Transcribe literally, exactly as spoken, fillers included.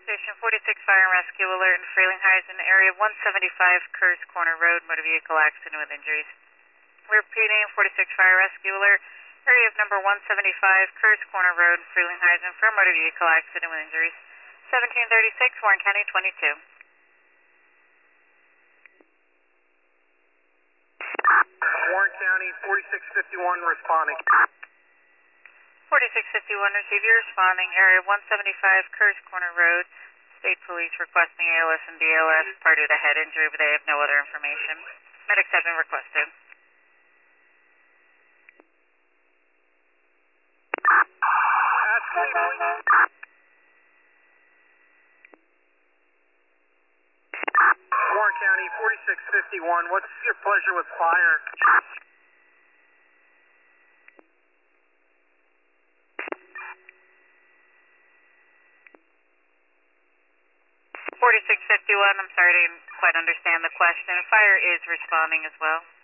Station forty-six Fire and Rescue Alert in Frelinghuysen, area one seventy-five Kerrs Corner Road, motor vehicle accident with injuries. We're repeating forty-six Fire Rescue Alert, area of number one seventy-five Kerrs Corner Road, Frelinghuysen for a motor vehicle accident with injuries. seventeen thirty-six, Warren County twenty-two. Warren County forty-six fifty-one responding. forty-six fifty-one, receive your responding, area one seventy-five Kerrs Corner Road. State Police requesting A L S and B L S, part of the head injury, but they have no other information. Medics have been requested. Warren County forty-six fifty-one, what's your pleasure with fire? forty-six fifty-one, I'm sorry, I didn't quite understand the question. Fire is responding as well.